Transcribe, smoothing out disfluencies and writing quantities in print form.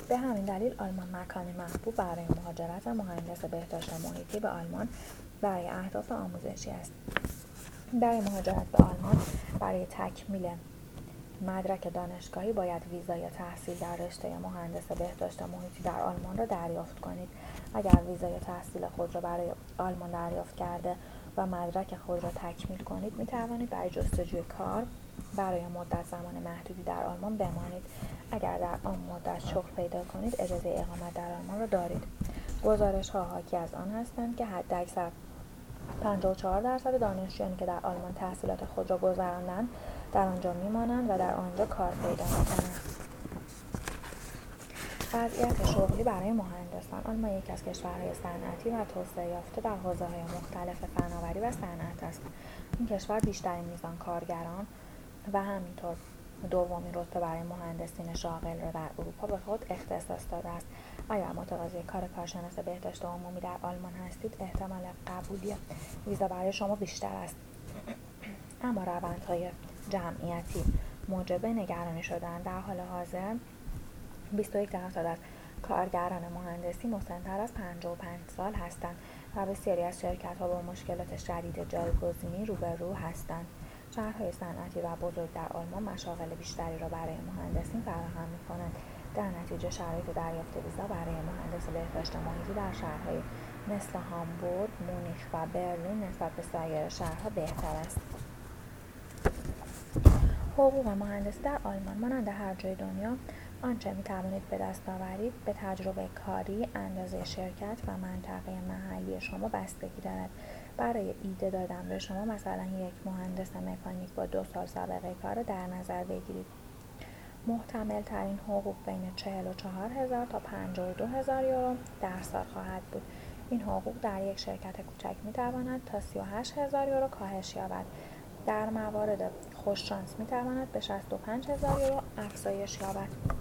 به همین دلیل آلمان مکانی محبوب برای مهاجرت مهندس بهداشت محیطی به آلمان برای اهداف آموزشی است. برای مهاجرت به آلمان برای تکمیل مدرک دانشگاهی باید ویزای تحصیل در رشته مهندس بهداشت محیطی در آلمان را دریافت کنید. اگر ویزای تحصیل خود را برای آلمان دریافت کرده و مدرک خود را تکمیل کنید، می توانید برای جستجوی کار برای مدت زمان محدودی در آلمان بمانید. اگر در آن مدت شغل پیدا کنید، اجازه اقامت در آلمان را دارید. گزارش‌ها حاکی از آن هستند که حداکثر 54% دانشجویانی که در آلمان تحصیلات خود را گذراندند در آنجا میمانند و در آنجا کار پیدا میکنند. وضعیت شغلی برای مهندسان. آلمان یکی از کشورهای صنعتی و توسعه یافته در حوزه‌های مختلف فناوری و صنعت است. این کشور بیشترین میزان کارگران و همینطور دومین رتبه برای مهندسین شاغل را در اروپا به خود اختصاص داده است. اگر متقاضی کار کارشناس بهداشت عمومی در آلمان هستید، احتمال قبولی ویزا برای شما بیشتر است. اما روندهای جمعیتی موجب نگرانی شدن. در حال حاضر 21% از کارگران مهندسی مسن‌تر از 55 سال هستند و بسیاری از شرکت‌ها با مشکلات شدید جایگزینی روبرو هستند. شهرهای صنعتی و بزرگ در آلمان مشاغل بیشتری را برای مهندسین فراهم می‌کنند. در نتیجه شرایط دریافت ویزا برای مهندس بهداشت محیطی در شهرهای مثل هامبورگ، مونیخ و برلین نسبت به سایر شهرها بهتر است. حقوق مهندسی در آلمان مانند هر جای دنیا آنچه می‌توانید به دست آورید به تجربه کاری، اندازه شرکت و منطقه محلی شما بستگی دارد. برای ایده دادن به شما مثلا یک مهندس مکانیک با 2 سال سابقه کار را در نظر بگیرید. محتمل ترین حقوق بین 44,000 تا 52,000 یورو در سال خواهد بود. این حقوق در یک شرکت کوچک می‌تواند تا 38,000 یورو کاهش یابد. در موارد خوششانس می‌تواند به 65,000 یورو افزایش یابد.